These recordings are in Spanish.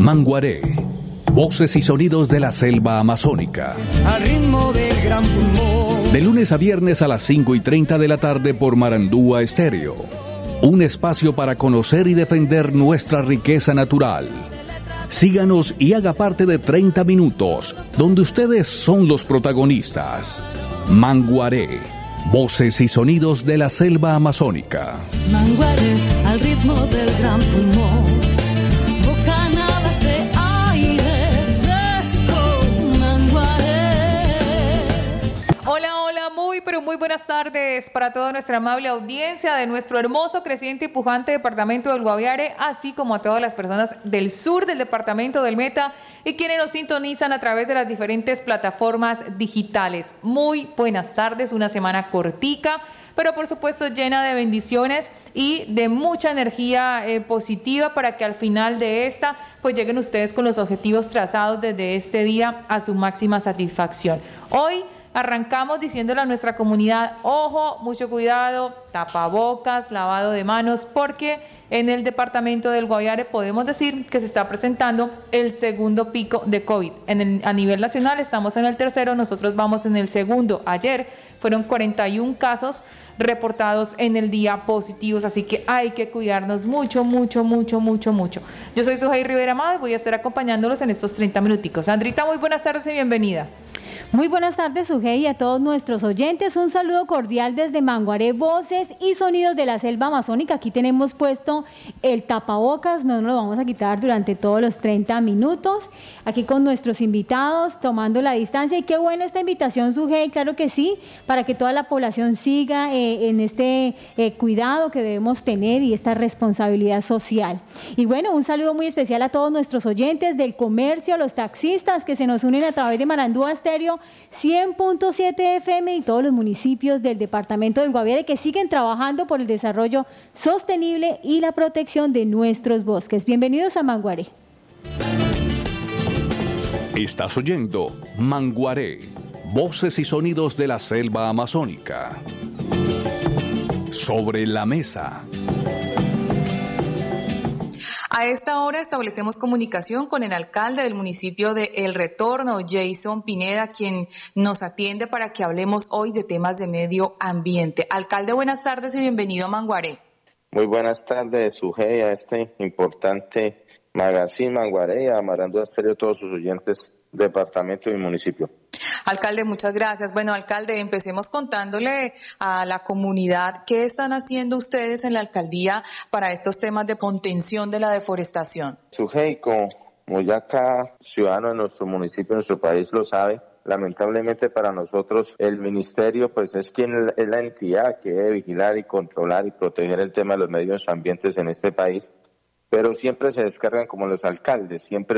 Manguaré, voces y sonidos de la selva amazónica. Al ritmo del gran pulmón. De lunes a viernes a las 5:30 de la tarde por Marandúa Estéreo. Un espacio para conocer y defender nuestra riqueza natural. Síganos y haga parte de 30 minutos, donde ustedes son los protagonistas. Manguaré, voces y sonidos de la selva amazónica. Manguaré, al ritmo del gran pulmón. Bocanadas de aire fresco, Manguaré. Hola, hola, muy buenas tardes para toda nuestra amable audiencia de nuestro hermoso, creciente y pujante departamento del Guaviare, así como a todas las personas del sur del departamento del Meta y quienes nos sintonizan a través de las diferentes plataformas digitales. Muy buenas tardes, una semana cortica, pero por supuesto llena de bendiciones y de mucha energía positiva para que al final de esta pues lleguen ustedes con los objetivos trazados desde este día a su máxima satisfacción. Hoy arrancamos diciéndole a nuestra comunidad, ojo, mucho cuidado, tapabocas, lavado de manos, porque en el departamento del Guaviare podemos decir que se está presentando el segundo pico de COVID. A nivel nacional estamos en el tercero, nosotros vamos en el segundo. Ayer fueron 41 casos reportados en el día positivos, así que hay que cuidarnos mucho. Yo soy Sujei Rivera Amado y voy a estar acompañándolos en estos 30 minuticos. Sandrita, muy buenas tardes y bienvenida. Muy buenas tardes, Sujei, y a todos nuestros oyentes. Un saludo cordial desde Manguaré, voces y sonidos de la selva amazónica. Aquí tenemos puesto el tapabocas, no nos lo vamos a quitar durante todos los 30 minutos. Aquí con nuestros invitados, tomando la distancia. Y qué bueno esta invitación, Sujei, claro que sí, para que toda la población siga en este cuidado que debemos tener y esta responsabilidad social. Y bueno, un saludo muy especial a todos nuestros oyentes del comercio, los taxistas que se nos unen a través de Marandúa Estéreo 100.7 FM y todos los municipios del departamento del Guaviare que siguen trabajando por el desarrollo sostenible y la protección de nuestros bosques. Bienvenidos a Manguaré. Estás oyendo Manguaré, voces y sonidos de la selva amazónica. Sobre la mesa. A esta hora establecemos comunicación con el alcalde del municipio de El Retorno, Jason Pineda, quien nos atiende para que hablemos hoy de temas de medio ambiente. Alcalde, buenas tardes y bienvenido a Manguaré. Muy buenas tardes, Sujei, a este importante magazine Manguaré y a Marandúa Estéreo, todos sus oyentes, departamento y municipio. Alcalde, muchas gracias. Bueno, alcalde, empecemos contándole a la comunidad qué están haciendo ustedes en la alcaldía para estos temas de contención de la deforestación. Sujei, como ya cada ciudadano de nuestro municipio, de nuestro país lo sabe, lamentablemente para nosotros el ministerio pues es la entidad que debe vigilar y controlar y proteger el tema de los medios ambientes en este país, pero siempre se descargan como los alcaldes, siempre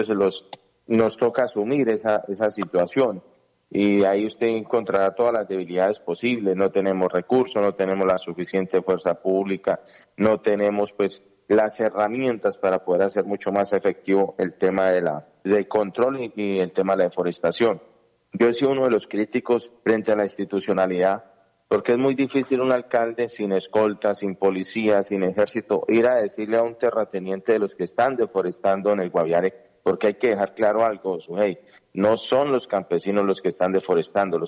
nos toca asumir esa situación. Y ahí usted encontrará todas las debilidades posibles. No tenemos recursos, no tenemos la suficiente fuerza pública, no tenemos pues las herramientas para poder hacer mucho más efectivo el tema del control y el tema de la deforestación. Yo he sido uno de los críticos frente a la institucionalidad, porque es muy difícil un alcalde sin escolta, sin policía, sin ejército, ir a decirle a un terrateniente de los que están deforestando en el Guaviare, porque hay que dejar claro algo, Sujei, no son los campesinos los que están deforestando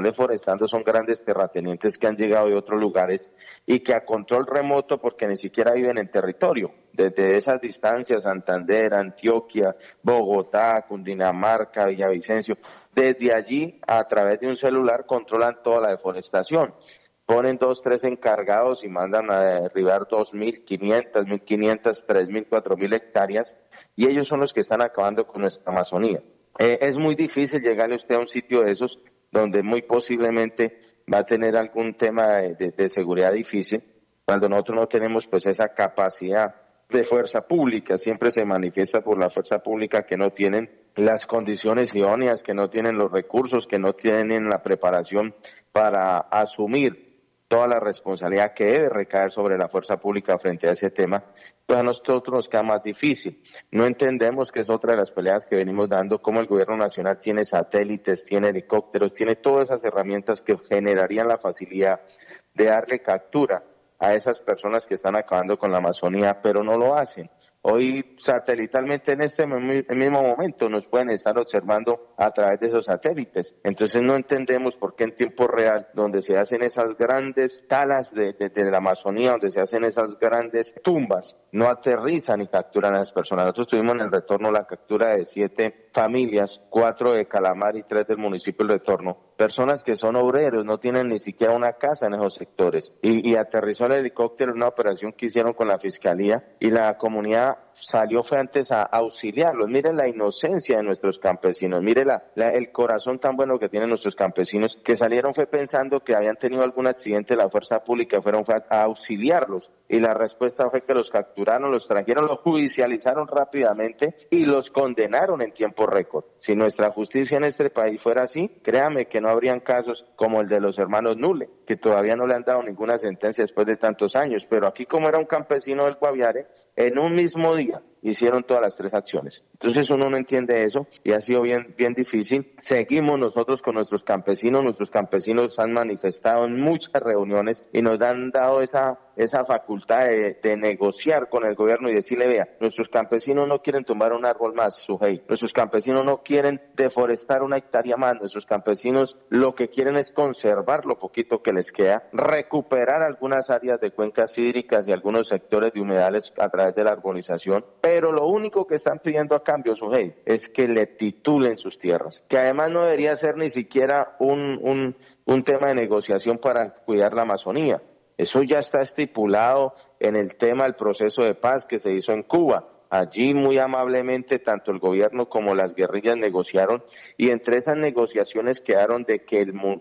son grandes terratenientes que han llegado de otros lugares y que a control remoto, porque ni siquiera viven en territorio, desde esas distancias, Santander, Antioquia, Bogotá, Cundinamarca, Villavicencio, desde allí a través de un celular controlan toda la deforestación. Ponen 2, 3 encargados y mandan a derribar 2.500, 1.500, 3.000, 4.000 hectáreas y ellos son los que están acabando con nuestra Amazonía. Es muy difícil llegarle usted a un sitio de esos donde muy posiblemente va a tener algún tema de seguridad difícil cuando nosotros no tenemos pues esa capacidad de fuerza pública. Siempre se manifiesta por la fuerza pública que no tienen las condiciones idóneas, que no tienen los recursos, que no tienen la preparación para asumir toda la responsabilidad que debe recaer sobre la fuerza pública frente a ese tema, pues a nosotros nos queda más difícil. No entendemos que es otra de las peleas que venimos dando, cómo el gobierno nacional tiene satélites, tiene helicópteros, tiene todas esas herramientas que generarían la facilidad de darle captura a esas personas que están acabando con la Amazonía, pero no lo hacen. Hoy satelitalmente en este mismo momento nos pueden estar observando a través de esos satélites. Entonces no entendemos por qué en tiempo real, donde se hacen esas grandes talas de la Amazonía, donde se hacen esas grandes tumbas, no aterrizan y capturan a las personas. Nosotros tuvimos en el retorno la captura de 7 familias, 4 de Calamar y 3 del municipio del Retorno. Personas que son obreros, no tienen ni siquiera una casa en esos sectores. Y aterrizó el helicóptero en una operación que hicieron con la Fiscalía y la comunidad fue antes a auxiliarlos. Mire la inocencia de nuestros campesinos, mire el corazón tan bueno que tienen nuestros campesinos, que salieron fue pensando que habían tenido algún accidente de la fuerza pública, fue a auxiliarlos. Y la respuesta fue que los capturaron, los trajeron, los judicializaron rápidamente y los condenaron en tiempo récord. Si nuestra justicia en este país fuera así, créame que no habrían casos como el de los hermanos Nule, que todavía no le han dado ninguna sentencia después de tantos años, pero aquí como era un campesino del Guaviare, en un mismo día hicieron todas las 3 acciones. Entonces uno no entiende eso y ha sido bien difícil. Seguimos nosotros con nuestros campesinos han manifestado en muchas reuniones y nos han dado esa facultad de negociar con el gobierno y decirle, vea, nuestros campesinos no quieren tumbar un árbol más, Sujei, nuestros campesinos no quieren deforestar una hectárea más, nuestros campesinos lo que quieren es conservar lo poquito que les queda, recuperar algunas áreas de cuencas hídricas y algunos sectores de humedales a través de la arborización, pero lo único que están pidiendo a cambio, Sujei, es que le titulen sus tierras, que además no debería ser ni siquiera un tema de negociación para cuidar la Amazonía. Eso ya está estipulado en el tema del proceso de paz que se hizo en Cuba. Allí muy amablemente tanto el gobierno como las guerrillas negociaron y entre esas negociaciones quedaron de que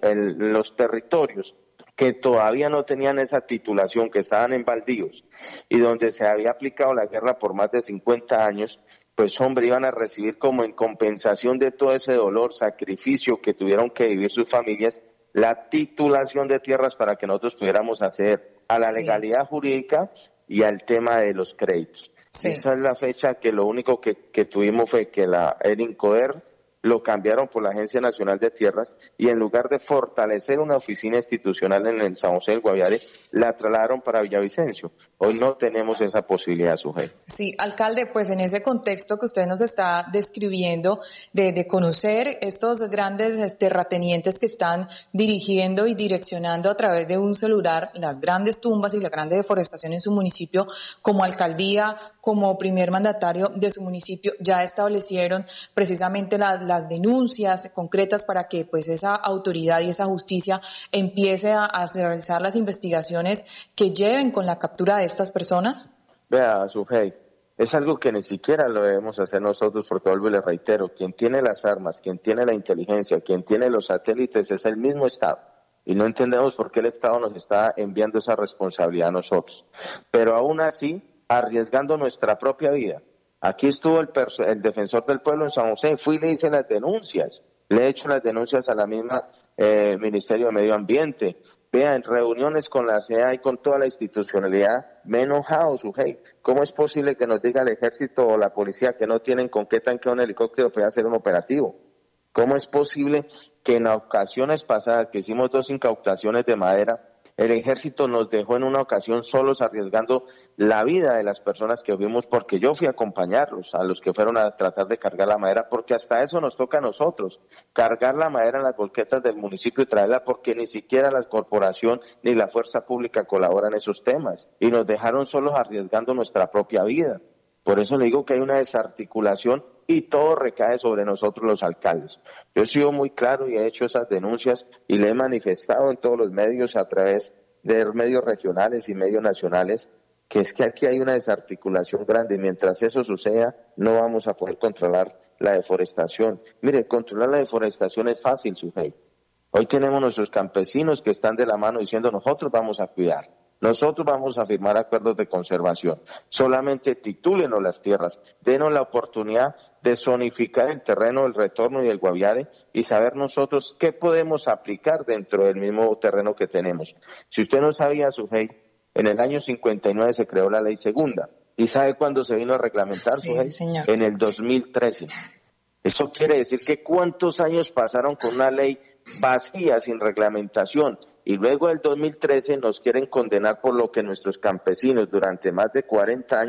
los territorios que todavía no tenían esa titulación, que estaban en baldíos y donde se había aplicado la guerra por más de 50 años, pues hombre, iban a recibir como en compensación de todo ese dolor, sacrificio que tuvieron que vivir sus familias, la titulación de tierras para que nosotros pudiéramos acceder a la legalidad jurídica y al tema de los créditos. Sí. Esa es la fecha que lo único que tuvimos fue que el INCODER lo cambiaron por la Agencia Nacional de Tierras y en lugar de fortalecer una oficina institucional en el San José del Guaviare, la trasladaron para Villavicencio. Hoy no tenemos esa posibilidad, Sujei. Sí, alcalde, pues en ese contexto que usted nos está describiendo de conocer estos grandes terratenientes que están dirigiendo y direccionando a través de un celular las grandes tumbas y la grande deforestación en su municipio, como alcaldía, como primer mandatario de su municipio, ya establecieron precisamente las denuncias concretas para que pues esa autoridad y esa justicia empiece a realizar las investigaciones que lleven con la captura de estas personas? Vea, Sujei, es algo que ni siquiera lo debemos hacer nosotros porque, vuelvo y le reitero, quien tiene las armas, quien tiene la inteligencia, quien tiene los satélites es el mismo Estado. Y no entendemos por qué el Estado nos está enviando esa responsabilidad a nosotros. Pero aún así, arriesgando nuestra propia vida. Aquí estuvo el defensor del pueblo en San José, fui y le hice las denuncias, le he hecho las denuncias a la misma Ministerio de Medio Ambiente. Vean, reuniones con la CEA y con toda la institucionalidad, me he enojado, Sujei. ¿Cómo es posible que nos diga el ejército o la policía que no tienen con qué tanque un helicóptero puede hacer un operativo? ¿Cómo es posible que en ocasiones pasadas que hicimos 2 incautaciones de madera, el ejército nos dejó en una ocasión solos arriesgando la vida de las personas que vimos, porque yo fui a acompañarlos, a los que fueron a tratar de cargar la madera, porque hasta eso nos toca a nosotros, cargar la madera en las volquetas del municipio y traerla, porque ni siquiera la corporación ni la fuerza pública colaboran en esos temas, y nos dejaron solos arriesgando nuestra propia vida. Por eso le digo que hay una desarticulación y todo recae sobre nosotros los alcaldes. Yo he sido muy claro y he hecho esas denuncias y le he manifestado en todos los medios a través de medios regionales y medios nacionales que es que aquí hay una desarticulación grande y mientras eso suceda no vamos a poder controlar la deforestación. Mire, controlar la deforestación es fácil, Sujei. Hoy tenemos nuestros campesinos que están de la mano diciendo nosotros vamos a cuidar. Nosotros vamos a firmar acuerdos de conservación. Solamente titúlenos las tierras, denos la oportunidad de zonificar el terreno del Retorno y el Guaviare y saber nosotros qué podemos aplicar dentro del mismo terreno que tenemos. Si usted no sabía, Sujei, en el año 59 se creó la ley segunda. ¿Y sabe cuándo se vino a reglamentar, Sujei? Señor. En el 2013. Eso quiere decir que cuántos años pasaron con una ley vacía, sin reglamentación. Y luego del 2013 nos quieren condenar por lo que nuestros campesinos durante más de 40 años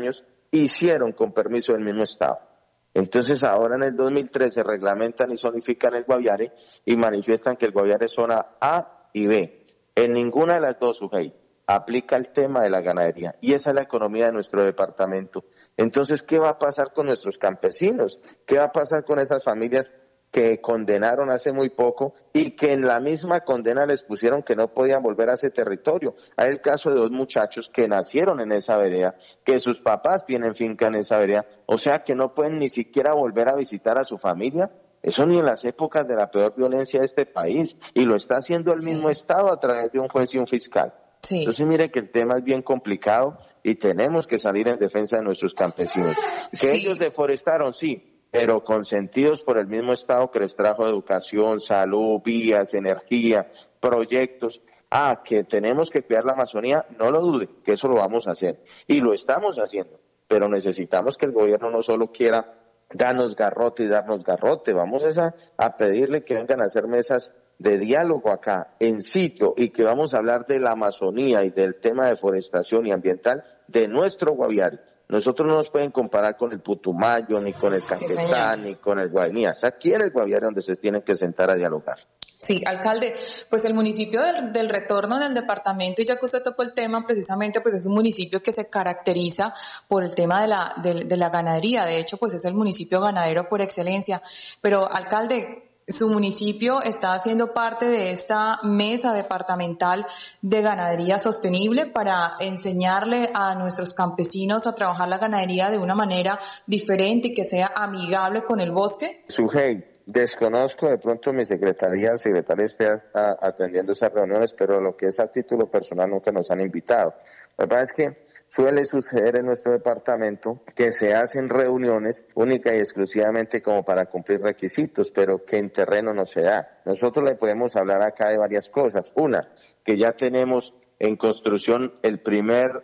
hicieron con permiso del mismo Estado. Entonces ahora en el 2013 reglamentan y zonifican el Guaviare y manifiestan que el Guaviare es zona A y B. En ninguna de las dos, Sujei, aplica el tema de la ganadería y esa es la economía de nuestro departamento. Entonces, ¿qué va a pasar con nuestros campesinos? ¿Qué va a pasar con esas familias que condenaron hace muy poco y que en la misma condena les pusieron que no podían volver a ese territorio? Hay el caso de 2 muchachos que nacieron en esa vereda, que sus papás tienen finca en esa vereda, o sea que no pueden ni siquiera volver a visitar a su familia. Eso ni en las épocas de la peor violencia de este país, y lo está haciendo el mismo Estado a través de un juez y un fiscal. Sí. Entonces mire que el tema es bien complicado y tenemos que salir en defensa de nuestros campesinos. Que ellos deforestaron, sí, pero consentidos por el mismo Estado que les trajo educación, salud, vías, energía, proyectos. Que tenemos que cuidar la Amazonía, no lo dude, que eso lo vamos a hacer y lo estamos haciendo, pero necesitamos que el gobierno no solo quiera darnos garrote y darnos garrote, vamos a pedirle que vengan a hacer mesas de diálogo acá, en sitio, y que vamos a hablar de la Amazonía y del tema de deforestación y ambiental de nuestro Guaviare. Nosotros no nos pueden comparar con el Putumayo, ni con el Caquetá, ni con el Guainía. Es aquí en el Guaviare donde se tienen que sentar a dialogar. Sí, alcalde, pues el municipio del Retorno en el departamento, y ya que usted tocó el tema, precisamente pues es un municipio que se caracteriza por el tema de la ganadería. De hecho, pues es el municipio ganadero por excelencia. Pero, alcalde, su municipio está haciendo parte de esta mesa departamental de ganadería sostenible para enseñarle a nuestros campesinos a trabajar la ganadería de una manera diferente y que sea amigable con el bosque. Sujei, desconozco, de pronto mi secretario esté atendiendo esas reuniones, pero lo que es a título personal nunca nos han invitado. Lo que pasa es que suele suceder en nuestro departamento que se hacen reuniones única y exclusivamente como para cumplir requisitos, pero que en terreno no se da. Nosotros le podemos hablar acá de varias cosas. Una, que ya tenemos en construcción el primer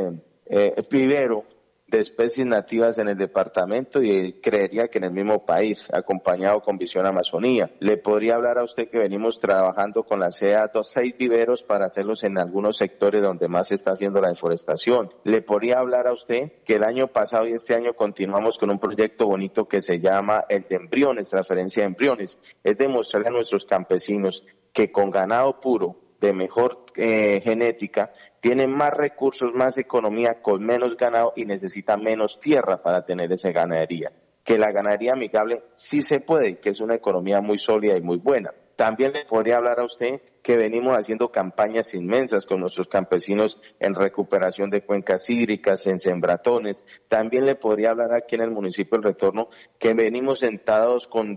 vivero de especies nativas en el departamento y creería que en el mismo país, acompañado con Visión Amazonía. Le podría hablar a usted que venimos trabajando con la CEA 6 viveros para hacerlos en algunos sectores donde más se está haciendo la deforestación. Le podría hablar a usted que el año pasado y este año continuamos con un proyecto bonito que se llama el de embriones, transferencia de embriones. Es demostrarle a nuestros campesinos que con ganado puro, de mejor genética, tienen más recursos, más economía, con menos ganado y necesitan menos tierra para tener esa ganadería. Que la ganadería amigable sí se puede, que es una economía muy sólida y muy buena. También le podría hablar a usted que venimos haciendo campañas inmensas con nuestros campesinos en recuperación de cuencas hídricas, en sembratones. También le podría hablar aquí en el municipio del Retorno que venimos sentados con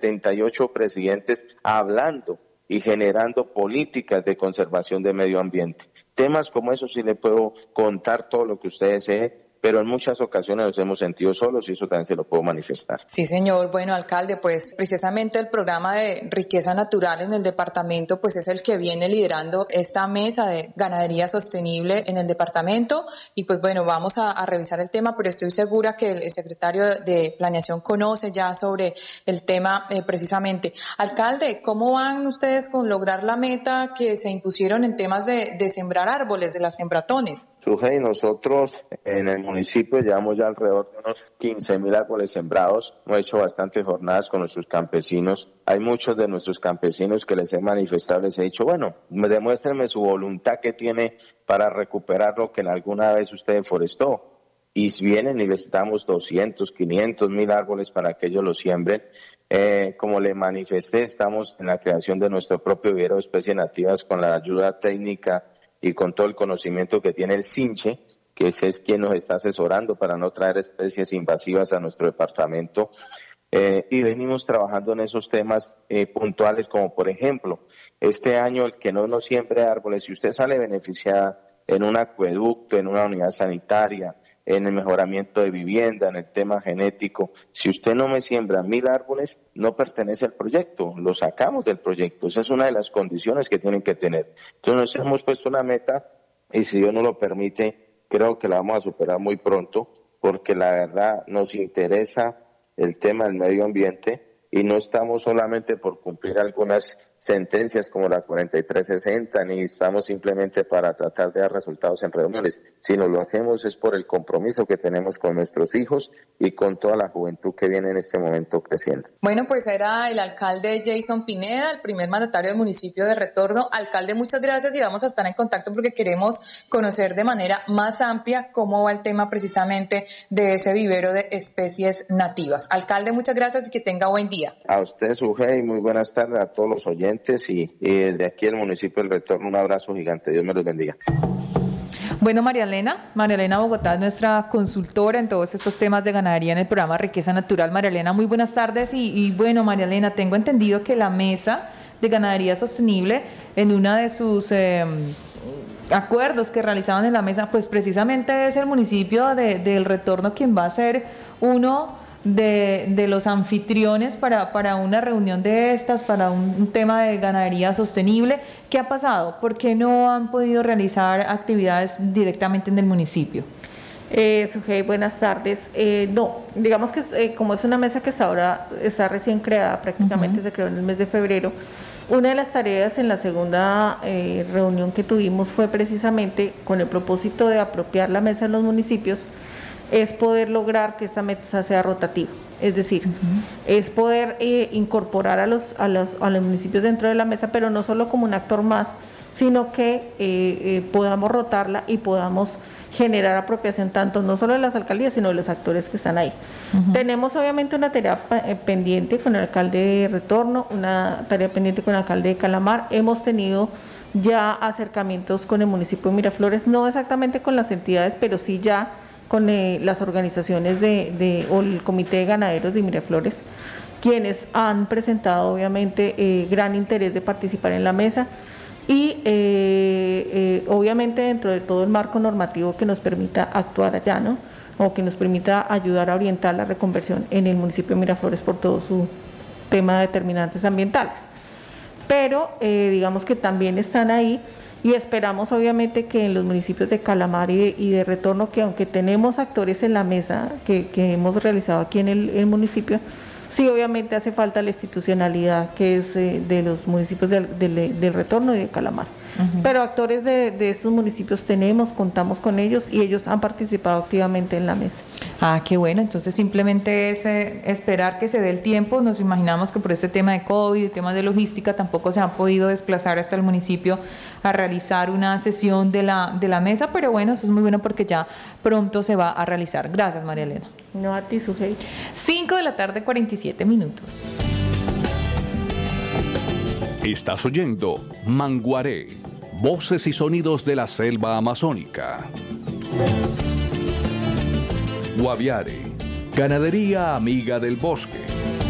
78 presidentes hablando y generando políticas de conservación de medio ambiente. Temas como eso sí le puedo contar todo lo que usted desee, pero en muchas ocasiones nos hemos sentido solos y eso también se lo puedo manifestar. Sí, señor. Bueno, alcalde, pues precisamente el programa de riqueza natural en el departamento pues es el que viene liderando esta mesa de ganadería sostenible en el departamento y pues bueno, vamos a revisar el tema, pero estoy segura que el secretario de Planeación conoce ya sobre el tema precisamente. Alcalde, ¿cómo van ustedes con lograr la meta que se impusieron en temas de sembrar árboles, de las sembratones? Sujei, nosotros en el municipio llevamos ya alrededor de unos 15.000 árboles sembrados. Hemos hecho bastantes jornadas con nuestros campesinos. Hay muchos de nuestros campesinos que les he manifestado, les he dicho, bueno, demuéstrenme su voluntad que tiene para recuperar lo que en alguna vez usted deforestó. Y vienen y les damos 200, 500, 1.000 árboles para que ellos los siembren. Como le manifesté, estamos en la creación de nuestro propio vivero de especies nativas con la ayuda técnica y con todo el conocimiento que tiene el CINCHE, que ese es quien nos está asesorando para no traer especies invasivas a nuestro departamento. Y venimos trabajando en esos temas puntuales, como por ejemplo, este año el que no nos siembre árboles, si usted sale beneficiada en un acueducto, en una unidad sanitaria, en el mejoramiento de vivienda, en el tema genético, si usted no me siembra 1.000 árboles, no pertenece al proyecto, lo sacamos del proyecto. Esa es una de las condiciones que tienen que tener. Entonces nos hemos puesto una meta y si Dios nos lo permite, creo que la vamos a superar muy pronto, porque la verdad nos interesa el tema del medio ambiente y no estamos solamente por cumplir algunas sentencias como la 4360, ni estamos simplemente para tratar de dar resultados en reuniones, sino lo hacemos es por el compromiso que tenemos con nuestros hijos y con toda la juventud que viene en este momento creciendo. Bueno, pues era el alcalde Jason Pineda, el primer mandatario del municipio de Retorno. Alcalde, muchas gracias y vamos a estar en contacto porque queremos conocer de manera más amplia cómo va el tema precisamente de ese vivero de especies nativas. Alcalde, muchas gracias y que tenga buen día. A usted, Sujei, muy buenas tardes a todos los oyentes y desde aquí el municipio del Retorno un abrazo gigante. Dios me los bendiga. Bueno, María Elena Bogotá es nuestra consultora en todos estos temas de ganadería en el programa Riqueza Natural. María Elena, muy buenas tardes y bueno, María Elena, tengo entendido que la Mesa de Ganadería Sostenible en una de sus acuerdos que realizaban en la mesa, pues precisamente es el municipio del Retorno quien va a ser uno de los anfitriones para una reunión de estas, para un tema de ganadería sostenible. ¿Qué ha pasado? ¿Por qué no han podido realizar actividades directamente en el municipio? Sujei, buenas tardes. No, digamos que como es una mesa que está recién creada, prácticamente se creó en el mes de febrero, una de las tareas en la segunda reunión que tuvimos fue precisamente con el propósito de apropiar la mesa en los municipios, es poder lograr que esta mesa sea rotativa, es decir, es poder incorporar a los municipios dentro de la mesa, pero no solo como un actor más, sino que podamos rotarla y podamos generar apropiación tanto no solo de las alcaldías, sino de los actores que están ahí. Tenemos obviamente una tarea pendiente con el alcalde de Retorno, una tarea pendiente con el alcalde de Calamar. Hemos tenido ya acercamientos con el municipio de Miraflores, no exactamente con las entidades, pero sí ya con las organizaciones o el Comité de Ganaderos de Miraflores, quienes han presentado obviamente gran interés de participar en la mesa y obviamente dentro de todo el marco normativo que nos permita actuar allá, ¿no? O que nos permita ayudar a orientar la reconversión en el municipio de Miraflores por todo su tema de determinantes ambientales. Pero digamos que también están ahí. Y esperamos obviamente que en los municipios de Calamar y de Retorno, que aunque tenemos actores en la mesa que hemos realizado aquí en el municipio, sí obviamente hace falta la institucionalidad que es de los municipios del Retorno y de Calamar. Pero actores de estos municipios contamos con ellos y ellos han participado activamente en la mesa. Ah, qué bueno, entonces simplemente es esperar que se dé el tiempo. Nos imaginamos que por este tema de COVID y temas de logística tampoco se han podido desplazar hasta el municipio a realizar una sesión de la mesa, pero bueno, eso es muy bueno porque ya pronto se va a realizar. Gracias, María Elena. No, a ti, Sujei. 5:47 p.m. Estás oyendo Manguaré, voces y sonidos de la selva amazónica. Guaviare, ganadería amiga del bosque.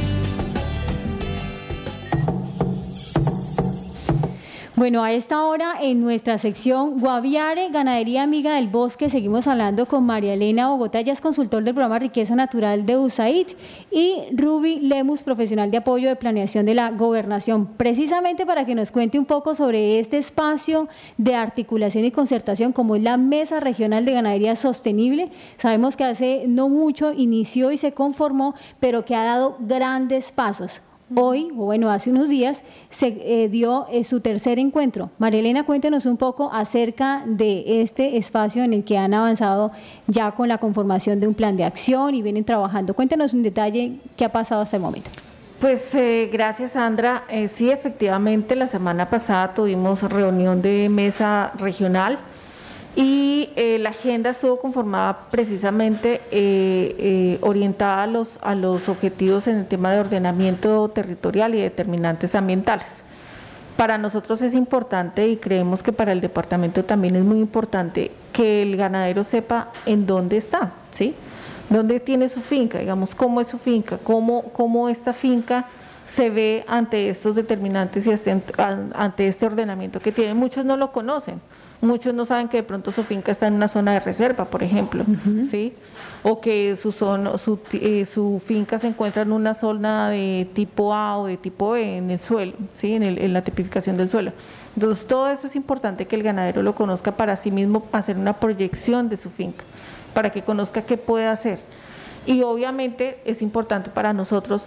Bueno, a esta hora en nuestra sección Guaviare, Ganadería Amiga del Bosque, seguimos hablando con María Elena Bogotá, ella es consultor del programa Riqueza Natural de USAID, y Ruby Lemus, profesional de apoyo de planeación de la Gobernación, precisamente para que nos cuente un poco sobre este espacio de articulación y concertación como es la Mesa Regional de Ganadería Sostenible. Sabemos que hace no mucho inició y se conformó, pero que ha dado grandes pasos. Hoy, o bueno, hace unos días, se dio su tercer encuentro. María Elena, cuéntenos un poco acerca de este espacio en el que han avanzado ya con la conformación de un plan de acción y vienen trabajando. Cuéntenos en detalle qué ha pasado hasta el momento. Pues gracias, Sandra. Sí, efectivamente, la semana pasada tuvimos reunión de mesa regional y la agenda estuvo conformada precisamente orientada a los objetivos en el tema de ordenamiento territorial y determinantes ambientales. Para nosotros es importante y creemos que para el departamento también es muy importante que el ganadero sepa en dónde está, ¿sí? Dónde tiene su finca, digamos, cómo es su finca, cómo esta finca se ve ante estos determinantes y ante este ordenamiento que tiene. Muchos no lo conocen. Muchos no saben que de pronto su finca está en una zona de reserva, por ejemplo, ¿sí? O que su finca se encuentra en una zona de tipo A o de tipo B en el suelo, ¿sí? En la tipificación del suelo. Entonces, todo eso es importante que el ganadero lo conozca para sí mismo hacer una proyección de su finca, para que conozca qué puede hacer. Y obviamente es importante para nosotros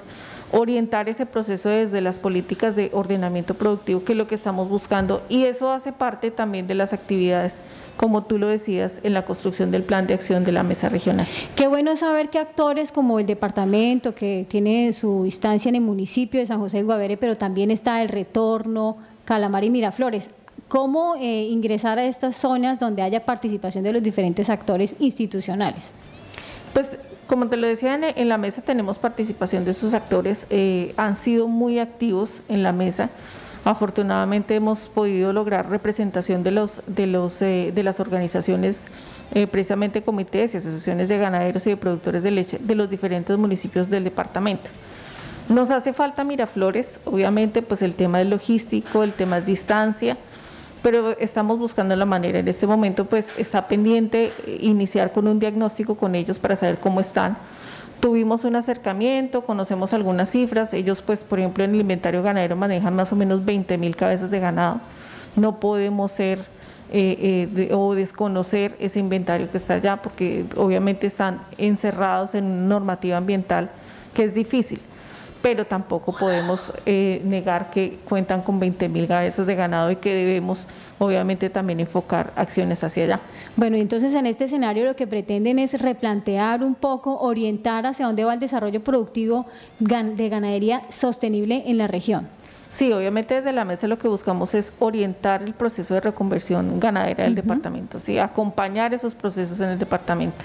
orientar ese proceso desde las políticas de ordenamiento productivo, que es lo que estamos buscando, y eso hace parte también de las actividades, como tú lo decías, en la construcción del plan de acción de la mesa regional. Qué bueno saber que actores como el departamento, que tiene su instancia en el municipio de San José de Guaviare, pero también está El Retorno, Calamar y Miraflores, cómo ingresar a estas zonas donde haya participación de los diferentes actores institucionales. Pues como te lo decía, en la mesa tenemos participación de esos actores, han sido muy activos en la mesa. Afortunadamente hemos podido lograr representación de las organizaciones, precisamente comités y asociaciones de ganaderos y de productores de leche de los diferentes municipios del departamento. Nos hace falta Miraflores, obviamente pues el tema es logístico, el tema es distancia, pero estamos buscando la manera. En este momento pues está pendiente iniciar con un diagnóstico con ellos para saber cómo están. Tuvimos un acercamiento, conocemos algunas cifras, ellos pues por ejemplo en el inventario ganadero manejan más o menos 20.000 cabezas de ganado. No podemos o desconocer ese inventario que está allá, porque obviamente están encerrados en una normativa ambiental que es difícil, pero tampoco podemos negar que cuentan con 20.000 cabezas de ganado y que debemos obviamente también enfocar acciones hacia allá. Bueno, entonces en este escenario lo que pretenden es replantear un poco, orientar hacia dónde va el desarrollo productivo de ganadería sostenible en la región. Sí, obviamente desde la mesa lo que buscamos es orientar el proceso de reconversión ganadera del departamento, ¿sí? Acompañar esos procesos en el departamento.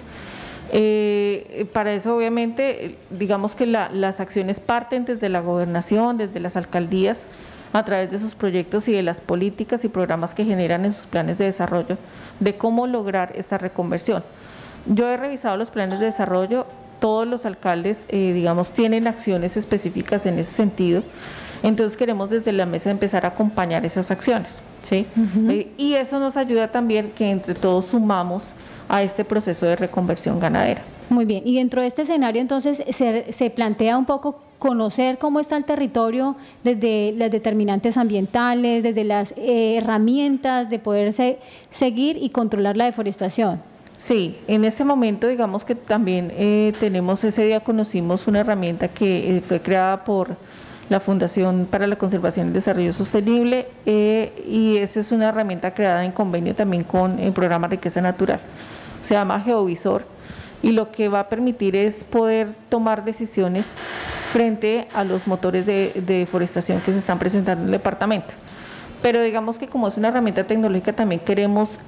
Para eso obviamente digamos que las acciones parten desde la gobernación, desde las alcaldías, a través de sus proyectos y de las políticas y programas que generan en sus planes de desarrollo, de cómo lograr esta reconversión. Yo he revisado los planes de desarrollo, todos los alcaldes digamos tienen acciones específicas en ese sentido, entonces queremos desde la mesa empezar a acompañar esas acciones, ¿sí? Y eso nos ayuda también que entre todos sumamos a este proceso de reconversión ganadera. Muy bien, y dentro de este escenario entonces se plantea un poco conocer cómo está el territorio desde las determinantes ambientales, desde las herramientas de poder seguir y controlar la deforestación. Sí, en este momento digamos que también tenemos, ese día conocimos una herramienta que fue creada por la Fundación para la Conservación y el Desarrollo Sostenible y esa es una herramienta creada en convenio también con el programa Riqueza Natural. Se llama Geovisor y lo que va a permitir es poder tomar decisiones frente a los motores de deforestación que se están presentando en el departamento. Pero digamos que como es una herramienta tecnológica también queremos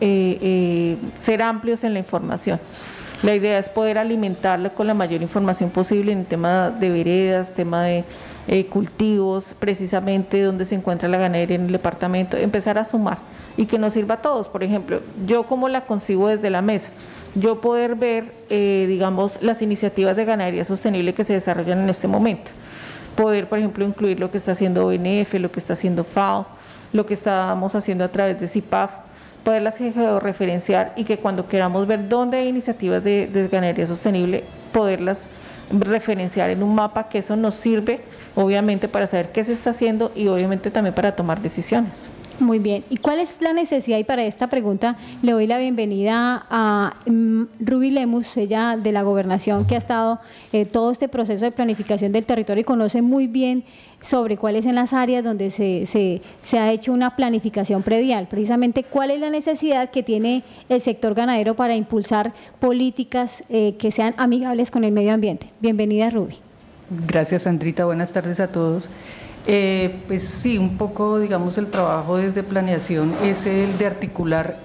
ser amplios en la información. La idea es poder alimentarla con la mayor información posible en el tema de veredas, tema de cultivos, precisamente donde se encuentra la ganadería en el departamento, empezar a sumar y que nos sirva a todos. Por ejemplo, yo como la concibo desde la mesa, yo poder ver, digamos, las iniciativas de ganadería sostenible que se desarrollan en este momento. Poder, por ejemplo, incluir lo que está haciendo ONF, lo que está haciendo FAO, lo que estamos haciendo a través de CIPAF, poderlas georreferenciar y que cuando queramos ver dónde hay iniciativas de ganadería sostenible, poderlas referenciar en un mapa, que eso nos sirve obviamente para saber qué se está haciendo y obviamente también para tomar decisiones. Muy bien, ¿y cuál es la necesidad? Y para esta pregunta le doy la bienvenida a Ruby Lemus, ella de la Gobernación, que ha estado todo este proceso de planificación del territorio y conoce muy bien sobre cuáles son las áreas donde se ha hecho una planificación predial. Precisamente, ¿cuál es la necesidad que tiene el sector ganadero para impulsar políticas que sean amigables con el medio ambiente? Bienvenida, Ruby. Gracias, Sandrita. Buenas tardes a todos. Pues sí, un poco, digamos, el trabajo desde planeación es el de articular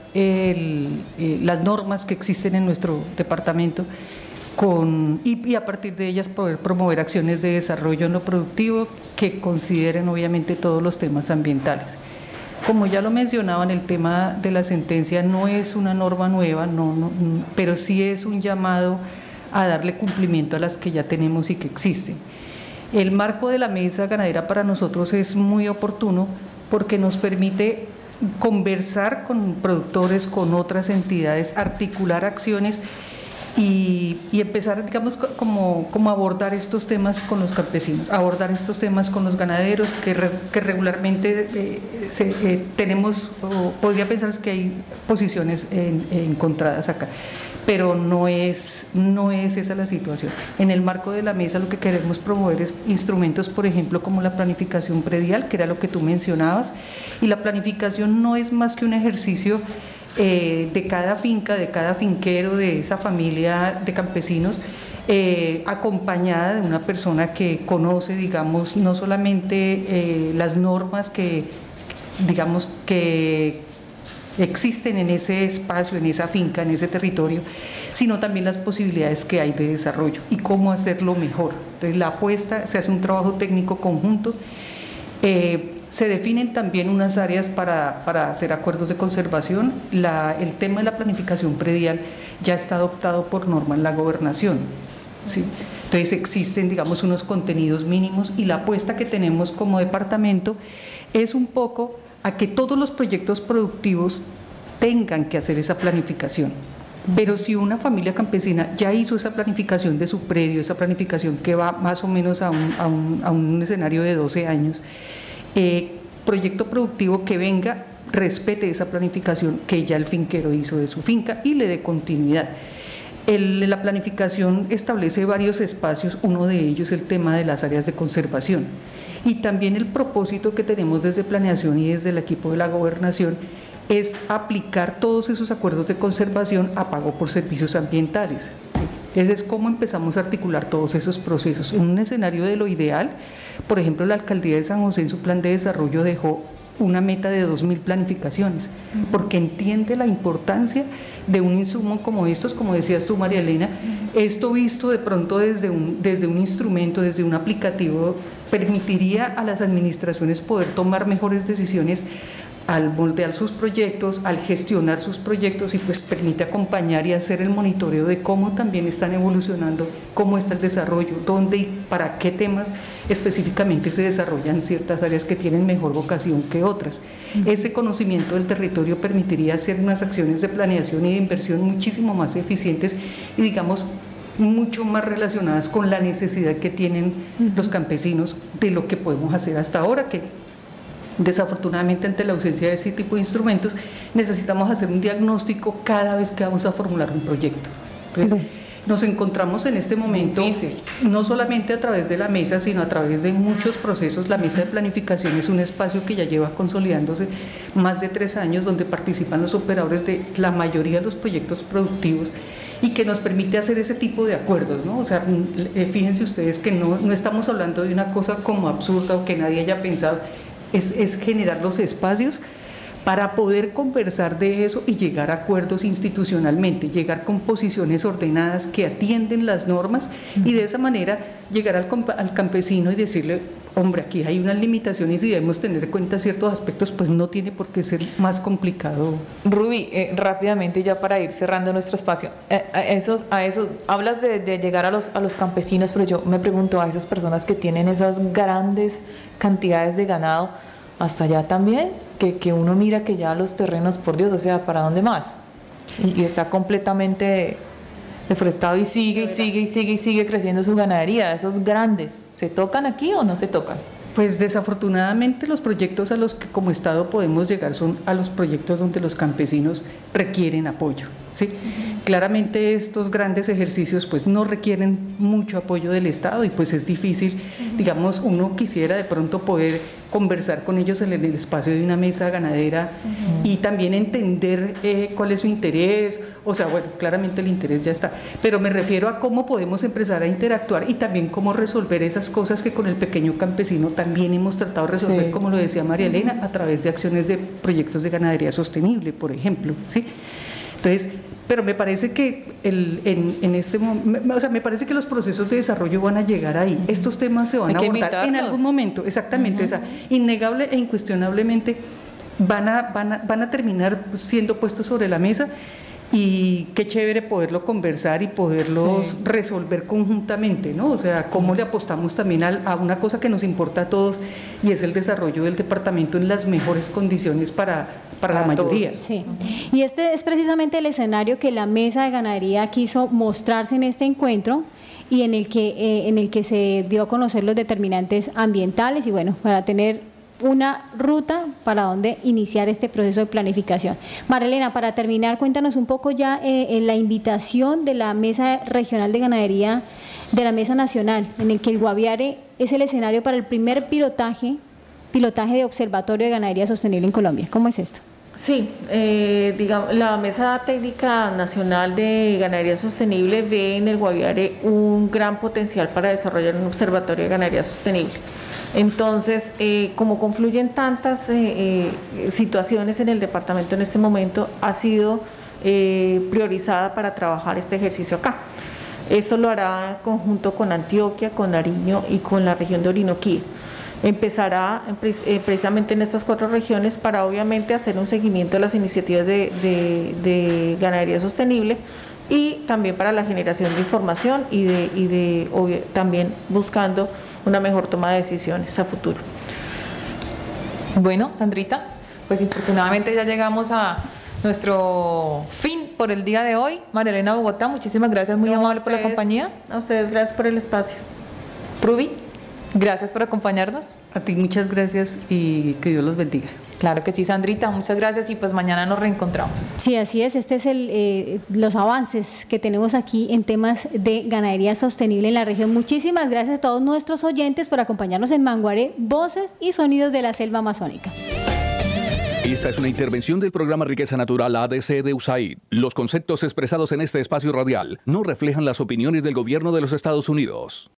las normas que existen en nuestro departamento y a partir de ellas poder promover acciones de desarrollo en lo productivo que consideren obviamente todos los temas ambientales. Como ya lo mencionaba, en el tema de la sentencia no es una norma nueva, pero sí es un llamado a darle cumplimiento a las que ya tenemos y que existen. El marco de la mesa ganadera para nosotros es muy oportuno porque nos permite conversar con productores, con otras entidades, articular acciones y empezar, digamos, como abordar estos temas con los campesinos, abordar estos temas con los ganaderos, que regularmente tenemos, o podría pensarse que hay posiciones encontradas acá, pero no es esa la situación. En el marco de la mesa lo que queremos promover es instrumentos, por ejemplo, como la planificación predial, que era lo que tú mencionabas, y la planificación no es más que un ejercicio de cada finca, de cada finquero, de esa familia de campesinos, acompañada de una persona que conoce, digamos, no solamente las normas que, digamos, que existen en ese espacio, en esa finca, en ese territorio, sino también las posibilidades que hay de desarrollo y cómo hacerlo mejor. Entonces, la apuesta, se hace un trabajo técnico conjunto. Se definen también unas áreas para hacer acuerdos de conservación. El tema de la planificación predial ya está adoptado por norma en la gobernación, ¿sí? Entonces existen, digamos, unos contenidos mínimos, y la apuesta que tenemos como departamento es un poco a que todos los proyectos productivos tengan que hacer esa planificación. Pero si una familia campesina ya hizo esa planificación de su predio, esa planificación que va más o menos a un escenario de 12 años, proyecto productivo que venga, respete esa planificación que ya el finquero hizo de su finca y le dé continuidad. La planificación establece varios espacios, uno de ellos es el tema de las áreas de conservación, y también el propósito que tenemos desde planeación y desde el equipo de la gobernación es aplicar todos esos acuerdos de conservación a pago por servicios ambientales, ¿sí? Es cómo empezamos a articular todos esos procesos. En un escenario de lo ideal, por ejemplo, la Alcaldía de San José en su plan de desarrollo dejó una meta de 2.000 planificaciones, porque entiende la importancia de un insumo como estos, como decías tú, María Elena. Esto visto de pronto desde un instrumento, desde un aplicativo, permitiría a las administraciones poder tomar mejores decisiones al moldear sus proyectos, al gestionar sus proyectos, y pues permite acompañar y hacer el monitoreo de cómo también están evolucionando, cómo está el desarrollo, dónde y para qué temas específicamente se desarrollan ciertas áreas que tienen mejor vocación que otras. Ese conocimiento del territorio permitiría hacer unas acciones de planeación y de inversión muchísimo más eficientes y, digamos, mucho más relacionadas con la necesidad que tienen los campesinos de lo que podemos hacer hasta ahora, que desafortunadamente ante la ausencia de ese tipo de instrumentos necesitamos hacer un diagnóstico cada vez que vamos a formular un proyecto. Entonces, nos encontramos en este momento, no solamente a través de la mesa, sino a través de muchos procesos. La mesa de planificación es un espacio que ya lleva consolidándose más de 3 años, donde participan los operadores de la mayoría de los proyectos productivos, y que nos permite hacer ese tipo de acuerdos, ¿no? O sea, fíjense ustedes que no estamos hablando de una cosa como absurda o que nadie haya pensado. Es generar los espacios para poder conversar de eso y llegar a acuerdos institucionalmente, llegar con posiciones ordenadas que atienden las normas, y de esa manera llegar al campesino y decirle: hombre, aquí hay unas limitaciones y debemos tener en cuenta ciertos aspectos, pues no tiene por qué ser más complicado. Ruby, rápidamente ya para ir cerrando nuestro espacio, a eso hablas de llegar a los campesinos, pero yo me pregunto, a esas personas que tienen esas grandes cantidades de ganado, hasta allá también, que uno mira que ya los terrenos, por Dios, o sea, ¿para dónde más? Y está completamente deforestado y sigue creciendo su ganadería. Esos grandes, ¿se tocan aquí o no se tocan? Pues desafortunadamente los proyectos a los que como Estado podemos llegar son a los proyectos donde los campesinos requieren apoyo, ¿sí? Claramente estos grandes ejercicios pues no requieren mucho apoyo del Estado, y pues es difícil, digamos, uno quisiera de pronto poder conversar con ellos en el espacio de una mesa ganadera y también entender cuál es su interés. O sea, bueno, claramente el interés ya está, pero me refiero a cómo podemos empezar a interactuar y también cómo resolver esas cosas que con el pequeño campesino también hemos tratado de resolver, como lo decía María Elena, a través de acciones de proyectos de ganadería sostenible, por ejemplo, ¿sí? Entonces, pero me parece que me parece que los procesos de desarrollo van a llegar ahí. Estos temas se van a abordar en algún momento, exactamente, o sea, innegable e incuestionablemente van a terminar siendo puestos sobre la mesa, y qué chévere poderlo conversar y poderlos resolver conjuntamente, ¿no? O sea, cómo le apostamos también a una cosa que nos importa a todos y es el desarrollo del departamento en las mejores condiciones para la mayoría. Sí. Y este es precisamente el escenario que la Mesa de Ganadería quiso mostrarse en este encuentro y en el que se dio a conocer los determinantes ambientales y bueno, para tener una ruta para dónde iniciar este proceso de planificación. Marilena, para terminar, cuéntanos un poco ya la invitación de la Mesa Regional de Ganadería, de la Mesa Nacional, en el que el Guaviare es el escenario para el primer pilotaje de Observatorio de Ganadería Sostenible en Colombia. ¿Cómo es esto? Sí, digamos, la Mesa Técnica Nacional de Ganadería Sostenible ve en el Guaviare un gran potencial para desarrollar un observatorio de ganadería sostenible. Entonces, como confluyen tantas situaciones en el departamento en este momento, ha sido priorizada para trabajar este ejercicio acá. Esto lo hará en conjunto con Antioquia, con Nariño y con la región de Orinoquía. Empezará precisamente en estas 4 regiones para obviamente hacer un seguimiento de las iniciativas de ganadería sostenible y también para la generación de información y también buscando una mejor toma de decisiones a futuro. Bueno, Sandrita, pues infortunadamente ya llegamos a nuestro fin por el día de hoy. Marilena Bogotá, muchísimas gracias, muy amable por la compañía. A ustedes, gracias por el espacio. Ruby, gracias por acompañarnos. A ti muchas gracias y que Dios los bendiga. Claro que sí, Sandrita, muchas gracias y pues mañana nos reencontramos. Sí, así es. Este es los avances que tenemos aquí en temas de ganadería sostenible en la región. Muchísimas gracias a todos nuestros oyentes por acompañarnos en Manguaré, Voces y Sonidos de la Selva Amazónica. Esta es una intervención del programa Riqueza Natural ADC de USAID. Los conceptos expresados en este espacio radial no reflejan las opiniones del gobierno de los Estados Unidos.